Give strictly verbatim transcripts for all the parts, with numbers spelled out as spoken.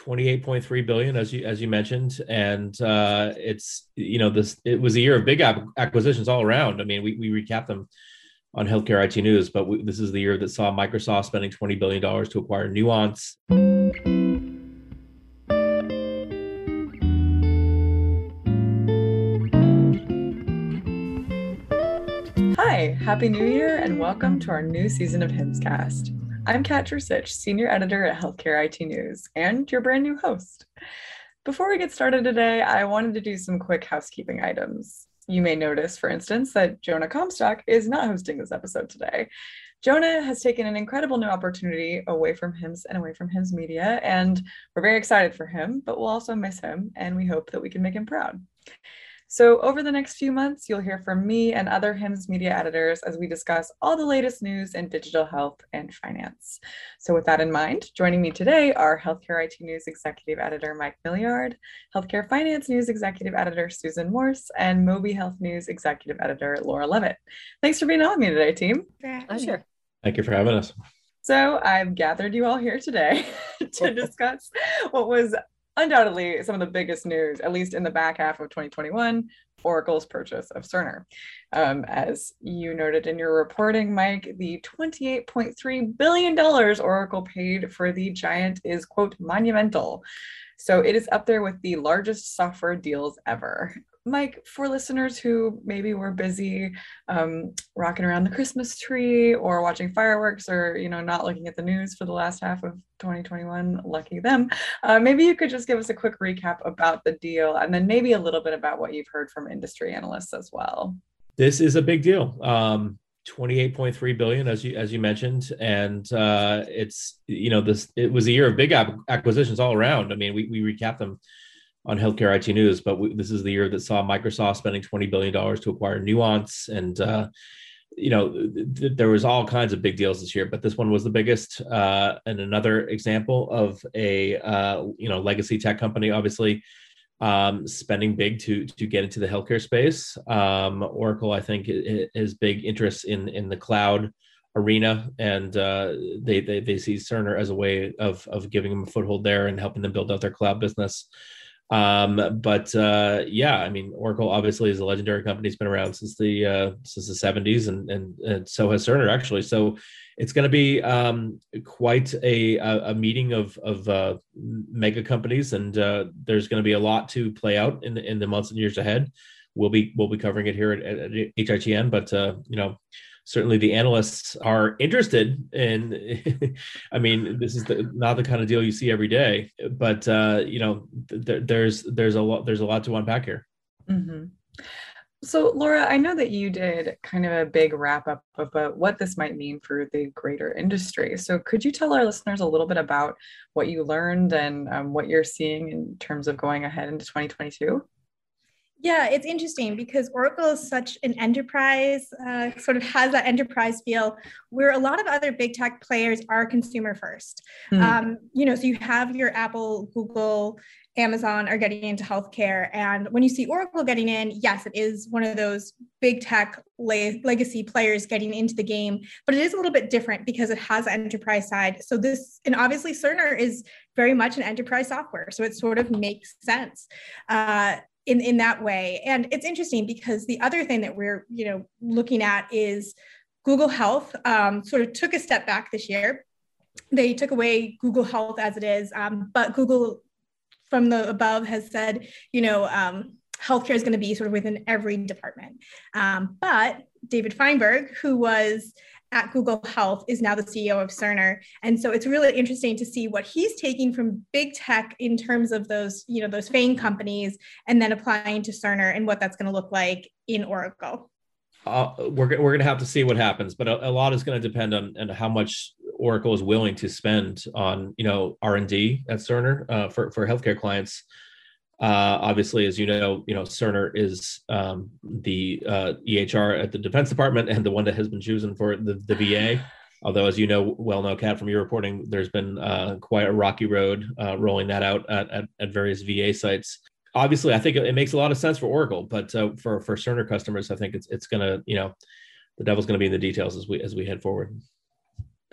twenty-eight point three billion, as you as you mentioned, and uh, it's you know this it was a year of big acquisitions all around. I mean, we we recapped them on Healthcare I T News, but we, this is the year that saw Microsoft spending twenty billion dollars to acquire Nuance. Hi, Happy New Year, and welcome to our new season of HIMSScast. I'm Kat Drusich, Senior Editor at Healthcare I T News, and your brand new host. Before we get started today, I wanted to do some quick housekeeping items. You may notice, for instance, that Jonah Comstock is not hosting this episode today. Jonah has taken an incredible new opportunity away from HIMSS and away from HIMSS Media, and we're very excited for him, but we'll also miss him, and we hope that we can make him proud. So over the next few months, you'll hear from me and other HIMSS media editors as we discuss all the latest news in digital health and finance. So with that in mind, joining me today are Healthcare I T News Executive Editor Mike Milliard, Healthcare Finance News Executive Editor Susan Morse, and Moby Health News Executive Editor Laura Levitt. Thanks for being on with me today, team. Oh, sure. Thank you for having us. So I've gathered you all here today to discuss what was undoubtedly some of the biggest news, at least in the back half of twenty twenty-one, Oracle's purchase of Cerner. Um, as you noted in your reporting, Mike, the twenty-eight point three billion dollars Oracle paid for the giant is, quote, monumental. So it is up there with the largest software deals ever. Mike, for listeners who maybe were busy um, rocking around the Christmas tree or watching fireworks or, you know, not looking at the news for the last half of twenty twenty-one, lucky them, uh, maybe you could just give us a quick recap about the deal and then maybe a little bit about what you've heard from industry analysts as well. This is a big deal. Um, twenty-eight point three billion, as you as you mentioned, and uh, it's you know this it was a year of big acquisitions all around. I mean, we we recapped them on Healthcare I T News, but we, this is the year that saw Microsoft spending twenty billion dollars to acquire Nuance. And, uh, you know, th- th- there was all kinds of big deals this year, but this one was the biggest. Uh, and another example of a, uh, you know, legacy tech company, obviously, um, spending big to to get into the healthcare space. Um, Oracle, I think, has big interest in, in the cloud arena, and uh, they, they they see Cerner as a way of, of giving them a foothold there and helping them build out their cloud business. Um, but uh, yeah, I mean, Oracle obviously is a legendary company. It's been around since the uh, since the seventies, and, and and so has Cerner actually. So it's going to be um, quite a a meeting of of uh, mega companies, and uh, there's going to be a lot to play out in the, in the months and years ahead. We'll be we'll be covering it here at, at H I T N, but uh, you know. Certainly the analysts are interested in, I mean, this is the, not the kind of deal you see every day, but, uh, you know, th- there's there's a lot there's a lot to unpack here. Mm-hmm. So, Laura, I know that you did kind of a big wrap up about what this might mean for the greater industry. So could you tell our listeners a little bit about what you learned and um, what you're seeing in terms of going ahead into twenty twenty-two? Yeah, it's interesting because Oracle is such an enterprise, uh, sort of has that enterprise feel where a lot of other big tech players are consumer first. Mm. Um, you know, so you have your Apple, Google, Amazon are getting into healthcare. And when you see Oracle getting in, yes, it is one of those big tech le- legacy players getting into the game, but it is a little bit different because it has an enterprise side. So this, and obviously Cerner is very much an enterprise software. So it sort of makes sense. Uh, in, in that way. And it's interesting because the other thing that we're, you know, looking at is Google Health um, sort of took a step back this year. They took away Google Health as it is, um, but Google from the above has said, you know, um, healthcare is going to be sort of within every department. Um, but David Feinberg, who was at Google Health, is now the C E O of Cerner. And so it's really interesting to see what he's taking from big tech in terms of those, you know, those FANG companies and then applying to Cerner and what that's going to look like in Oracle. Uh, we're we're going to have to see what happens, but a, a lot is going to depend on, on how much Oracle is willing to spend on, you know, R and D at Cerner uh, for, for healthcare clients. Uh, obviously, as you know, you know, Cerner is um, the uh, E H R at the Defense Department and the one that has been chosen for the, the V A. Although, as you know, well know, Kat, from your reporting, there's been uh, quite a rocky road uh, rolling that out at, at, at various V A sites. Obviously, I think it, it makes a lot of sense for Oracle, but uh, for for Cerner customers, I think it's it's going to, you know, the devil's going to be in the details as we as we head forward.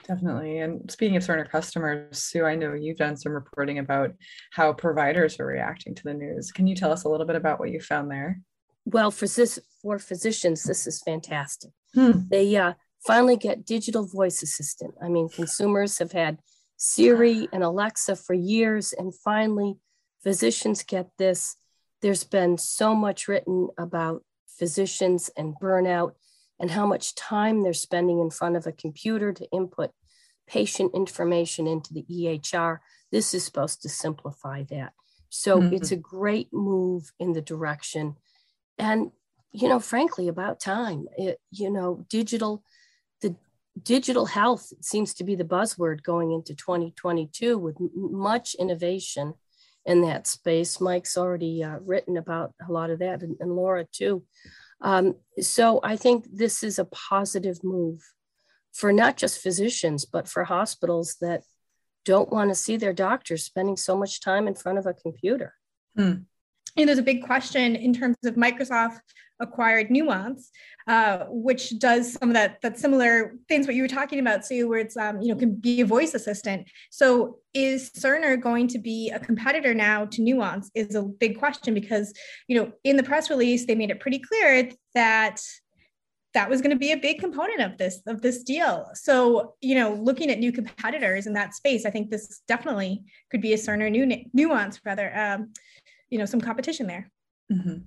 Definitely. And speaking of Cerner customers, Sue, I know you've done some reporting about how providers are reacting to the news. Can you tell us a little bit about what you found there? Well, for this, for physicians, this is fantastic. Hmm. They uh, finally get digital voice assistant. I mean, consumers have had Siri and Alexa for years, and finally physicians get this. There's been so much written about physicians and burnout and how much time they're spending in front of a computer to input patient information into the E H R. This is supposed to simplify that. So mm-hmm. it's a great move in the direction. And, you know, frankly, about time. It, you know, digital, the digital health seems to be the buzzword going into twenty twenty-two with m- much innovation in that space. Mike's already uh, written about a lot of that, and, and Laura too. Um, so I think this is a positive move for not just physicians, but for hospitals that don't want to see their doctors spending so much time in front of a computer. Hmm. And there's a big question in terms of Microsoft acquired Nuance, uh, which does some of that, that similar things what you were talking about, Sue, where it's, um, you know, can be a voice assistant. So is Cerner going to be a competitor now to Nuance is a big question because, you know, in the press release, they made it pretty clear that that was going to be a big component of this, of this deal. So, you know, looking at new competitors in that space, I think this definitely could be a Cerner new Nuance rather, um, you know, some competition there. Mm-hmm.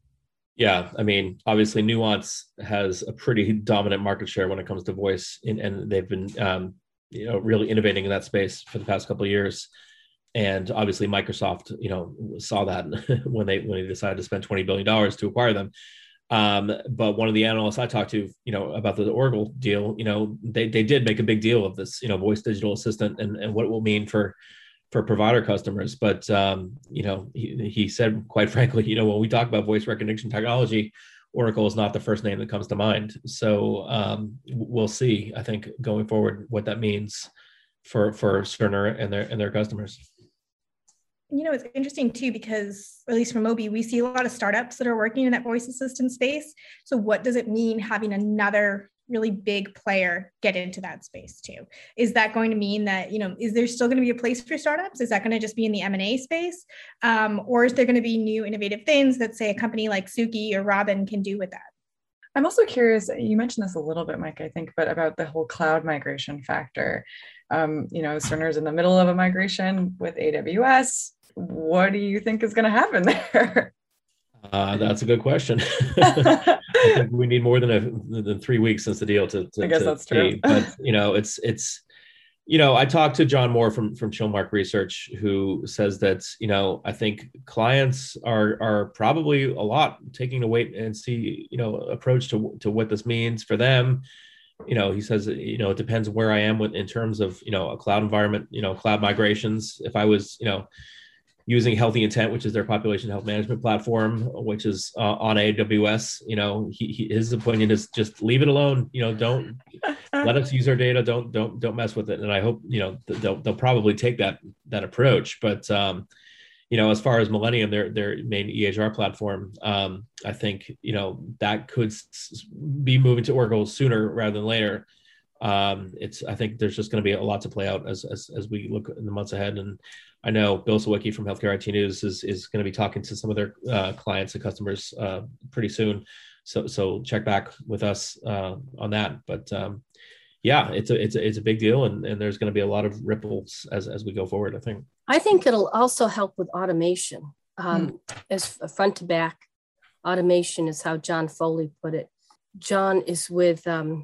Yeah, I mean, obviously Nuance has a pretty dominant market share when it comes to voice, in, and they've been, um, you know, really innovating in that space for the past couple of years. And obviously Microsoft, you know, saw that when they when they decided to spend twenty billion dollars to acquire them. Um, but one of the analysts I talked to, you know, about the Oracle deal, you know, they they did make a big deal of this, you know, voice digital assistant and, and what it will mean for for provider customers. But, um, you know, he, he said, quite frankly, you know, when we talk about voice recognition technology, Oracle is not the first name that comes to mind. So um, we'll see, I think, going forward, what that means for, for Cerner and their, and their customers. You know, it's interesting too, because at least from Mobi, we see a lot of startups that are working in that voice assistant space. So what does it mean having another really big player get into that space too? Is that going to mean that, you know, is there still going to be a place for startups? Is that going to just be in the M and A space? Um, or is there going to be new innovative things that, say, a company like Suki or Robin can do with that? I'm also curious, you mentioned this a little bit, Mike, I think, but about the whole cloud migration factor. Um, you know, Cerner's in the middle of a migration with A W S. What do you think is going to happen there? Uh, that's a good question. I think we need more than a than three weeks since the deal to. to I guess to that's see. true. But you know, it's it's you know, I talked to John Moore from from Chilmark Research, who says that you know, I think clients are are probably a lot taking a wait and see you know approach to to what this means for them. You know, he says you know it depends where I am with in terms of you know a cloud environment, you know, cloud migrations. If I was you know. using Healthy Intent, which is their population health management platform, which is uh, on A W S. You know, he, he, his opinion is just leave it alone. You know, don't let us use our data. Don't don't don't mess with it. And I hope you know they'll they'll probably take that that approach. But um, you know, as far as Millennium, their their main E H R platform, um, I think you know that could be moving to Oracle sooner rather than later. Um, it's I think there's just going to be a lot to play out as as as we look in the months ahead. And I know Bill Sawicki from Healthcare I T News is is going to be talking to some of their uh, clients and customers uh, pretty soon. So so check back with us uh, on that. But um, yeah, it's a it's a it's a big deal, and, and there's going to be a lot of ripples as as we go forward, I think. I think it'll also help with automation, um, hmm. as front to back automation is how John Foley put it. John is with um,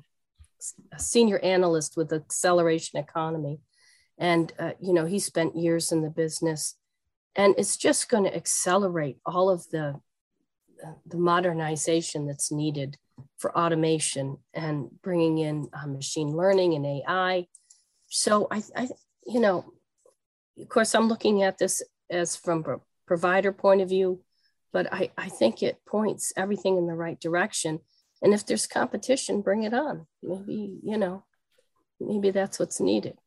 a senior analyst with Acceleration Economy. And, uh, you know, he spent years in the business, and it's just going to accelerate all of the, the modernization that's needed for automation and bringing in uh, machine learning and A I. So, I, I, you know, of course, I'm looking at this as from a provider point of view, but I, I think it points everything in the right direction. And if there's competition, bring it on. Maybe, you know, maybe that's what's needed.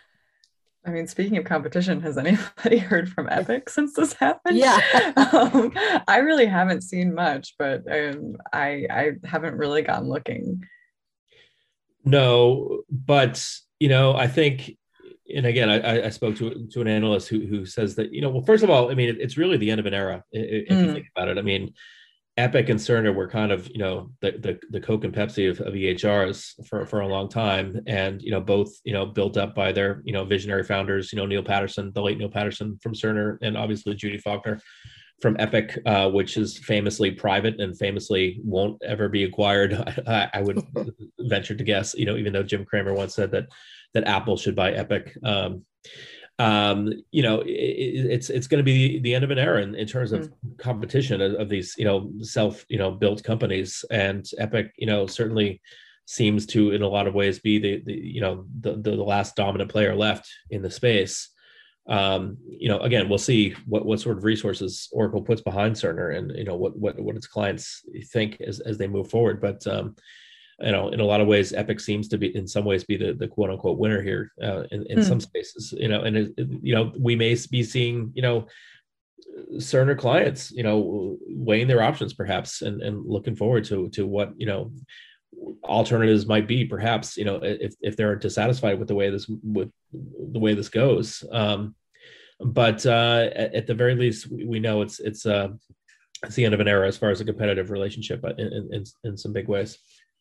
I mean, speaking of competition, has anybody heard from Epic since this happened? Yeah. um, I really haven't seen much, but um, I, I haven't really gone looking. No, but You know, I think, and again, I, I spoke to to an analyst who who says that, you know, well, first of all, I mean, it, it's really the end of an era if mm. you think about it. I mean, Epic and Cerner were kind of, you know, the the, the Coke and Pepsi of, of E H Rs for, for a long time, and you know, both, you know, built up by their, you know, visionary founders, you know, Neil Patterson, the late Neil Patterson from Cerner, and obviously Judy Faulkner from Epic, uh, which is famously private and famously won't ever be acquired. I, I would venture to guess, you know, even though Jim Cramer once said that that Apple should buy Epic. Um, um, you know, it, it's it's going to be the end of an era in, in terms of mm. competition of, of these, you know, self, you know, built companies. And Epic, you know, certainly seems to, in a lot of ways, be the, the you know, the, the the last dominant player left in the space. Um, you know, again, we'll see what, what sort of resources Oracle puts behind Cerner, and, you know, what, what, what its clients think as, as they move forward. But, um, you know, in a lot of ways, Epic seems to be, in some ways, be the, the quote unquote winner here, uh, in, in mm. some spaces, you know, and, it, it, you know, we may be seeing, you know, Cerner clients, you know, weighing their options perhaps, and, and looking forward to, to what, you know, alternatives might be, perhaps, you know, if, if they're dissatisfied with the way this with the way this goes. Um, but uh, at, at the very least, we, we know it's it's uh, it's the end of an era as far as a competitive relationship in in, in some big ways.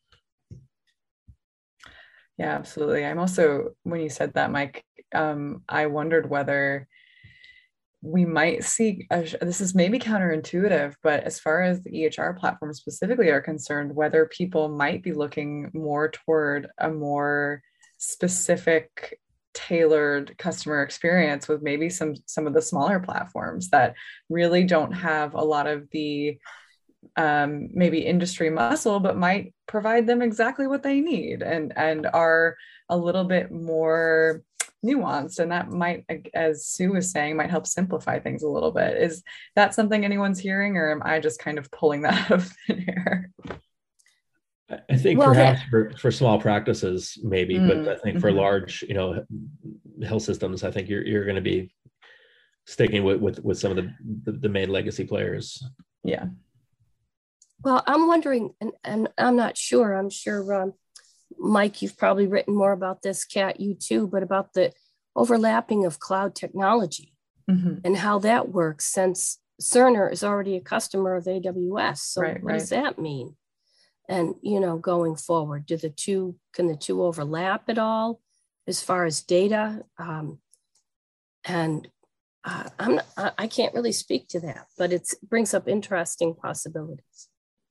Yeah, absolutely. I'm also, when you said that, Mike, um, I wondered whether we might see, a, this is maybe counterintuitive, but as far as the E H R platforms specifically are concerned, whether people might be looking more toward a more specific, tailored customer experience with maybe some some of the smaller platforms that really don't have a lot of the um, maybe industry muscle, but might provide them exactly what they need, and and are a little bit more nuanced, and that might, as Sue was saying, might help simplify things a little bit. Is that something anyone's hearing, or am I just kind of pulling that out of thin air? I think well, perhaps that, for, for small practices, maybe, mm, but I think for mm-hmm. large, you know, health systems, I think you're you're going to be sticking with, with with some of the, the the main legacy players. Yeah. Well, I'm wondering, and, and I'm not sure. I'm sure. Um, Mike, you've probably written more about this, Kat, you too, but about the overlapping of cloud technology mm-hmm. and how that works, since Cerner is already a customer of A W S. So right, what right. does that mean? And, you know, going forward, do the two, can the two overlap at all as far as data? Um, and uh, I'm not, I can't really speak to that, but it's, it brings up interesting possibilities.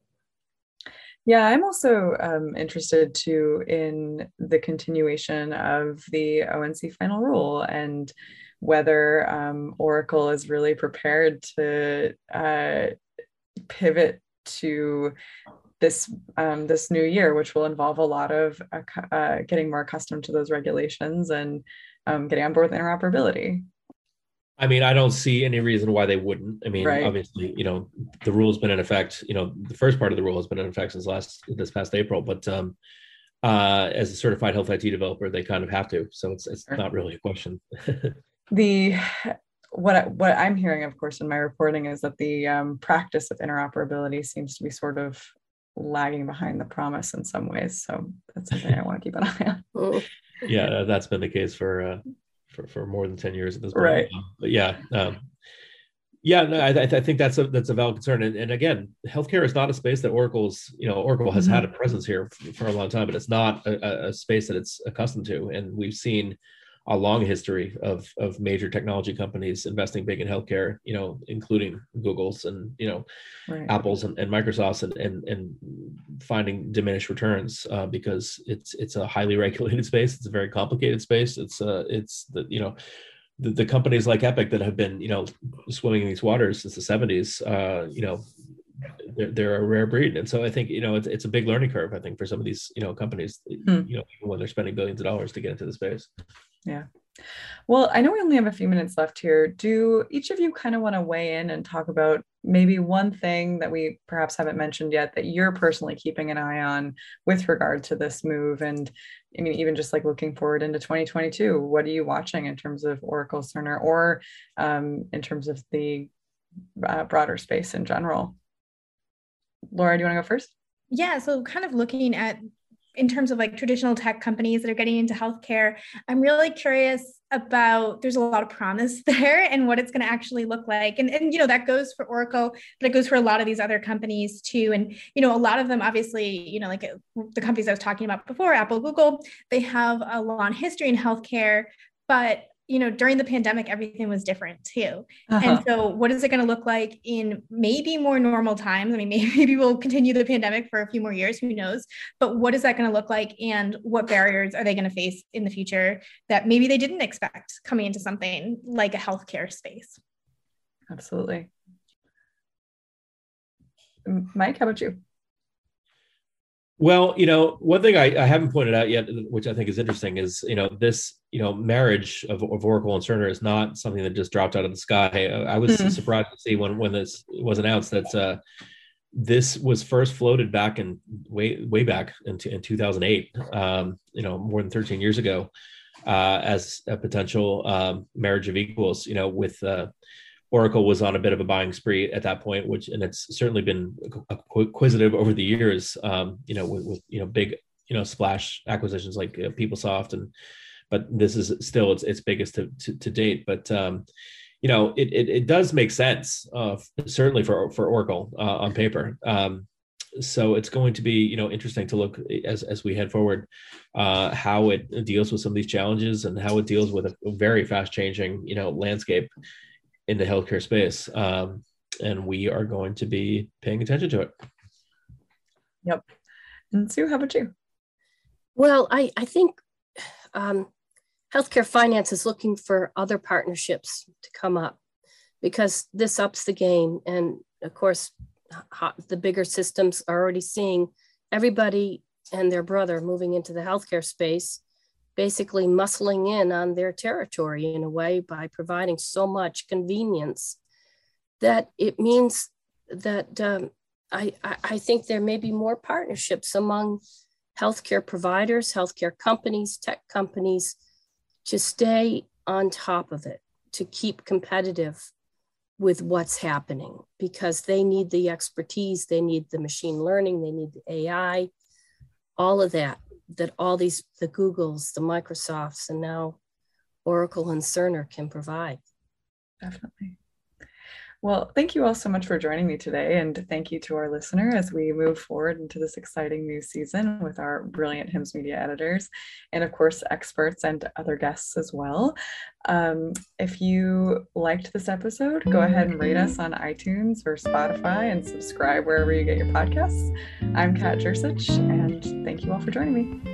Yeah, I'm also um, interested too in the continuation of the O N C final rule, and whether um, Oracle is really prepared to uh, pivot to this um, this new year, which will involve a lot of uh, uh, getting more accustomed to those regulations and um, getting on board with interoperability. I mean, I don't see any reason why they wouldn't. I mean, right. obviously, you know, the rule's been in effect, you know, the first part of the rule has been in effect since last, this past April, but um, uh, as a certified health I T developer, they kind of have to. So it's it's sure. not really a question. the, what, I, what I'm hearing, of course, in my reporting is that the um, practice of interoperability seems to be sort of lagging behind the promise in some ways. So that's something I want to keep an eye on. Yeah, that's been the case for, uh, For, for more than ten years at this point. Right. Um, but yeah, um, yeah, no, I, I think that's a that's a valid concern. And, and again, healthcare is not a space that Oracle's, you know, Oracle has mm-hmm. had a presence here for, for a long time, but it's not a, a space that it's accustomed to. And we've seen a long history of of major technology companies investing big in healthcare, you know, including Google's and, you know, right. Apple's and, and Microsoft's, and, and and finding diminished returns uh, because it's it's a highly regulated space. It's a very complicated space. It's uh it's the you know the, the companies like Epic that have been, you know, swimming in these waters since the seventies. Uh, you know, they're, they're a rare breed, and so I think, you know, it's it's a big learning curve, I think, for some of these, you know, companies. Hmm. You know, even when they're spending billions of dollars to get into the space. Yeah. Well, I know we only have a few minutes left here. Do each of you kind of want to weigh in and talk about maybe one thing that we perhaps haven't mentioned yet that you're personally keeping an eye on with regard to this move? And I mean, even just like looking forward into twenty twenty-two, what are you watching in terms of Oracle, Cerner, or um, in terms of the uh, broader space in general? Laura, do you want to go first? Yeah, so kind of looking at in terms of like traditional tech companies that are getting into healthcare, I'm really curious about, there's a lot of promise there and what it's going to actually look like. And, and, you know, that goes for Oracle, but it goes for a lot of these other companies too. And, you know, a lot of them, obviously, you know, like the companies I was talking about before, Apple, Google, they have a long history in healthcare, but you know, during the pandemic, everything was different too. Uh-huh. And so what is it going to look like in maybe more normal times? I mean, maybe, maybe we'll continue the pandemic for a few more years, who knows? But what is that going to look like? And what barriers are they going to face in the future that maybe they didn't expect coming into something like a healthcare space? Absolutely. Mike, how about you? Well, you know, one thing I, I haven't pointed out yet, which I think is interesting, is, you know, this, you know, marriage of, of Oracle and Cerner is not something that just dropped out of the sky. I, I was mm-hmm. surprised to see when, when this was announced that uh, this was first floated back in way, way back in, in two thousand eight, um, you know, more than thirteen years ago, uh, as a potential um, marriage of equals, you know, with uh, Oracle was on a bit of a buying spree at that point, which, and it's certainly been acquisitive over the years, um, you know, with, with, you know, big, you know, splash acquisitions like uh, PeopleSoft, and, but this is still its, its biggest to, to, to date. But, um, you know, it, it, it does make sense, uh, certainly for, for Oracle uh, on paper. Um, so it's going to be, you know, interesting to look as, as we head forward, uh, how it deals with some of these challenges and how it deals with a very fast changing, you know, landscape in the healthcare space. Um, and we are going to be paying attention to it. Yep. And Sue, how about you? Well, I, I think um, healthcare finance is looking for other partnerships to come up, because this ups the game. And of course, the bigger systems are already seeing everybody and their brother moving into the healthcare space, basically muscling in on their territory in a way by providing so much convenience that it means that um, I, I think there may be more partnerships among healthcare providers, healthcare companies, tech companies, to stay on top of it, to keep competitive with what's happening, because they need the expertise, they need the machine learning, they need the A I, all of that. that all these, the Googles, the Microsofts, and now Oracle and Cerner can provide. Definitely. Well, thank you all so much for joining me today. And thank you to our listener as we move forward into this exciting new season with our brilliant HIMSS media editors, and of course, experts and other guests as well. Um, if you liked this episode, go ahead and rate us on iTunes or Spotify and subscribe wherever you get your podcasts. I'm Kat Jersich, and thank you all for joining me.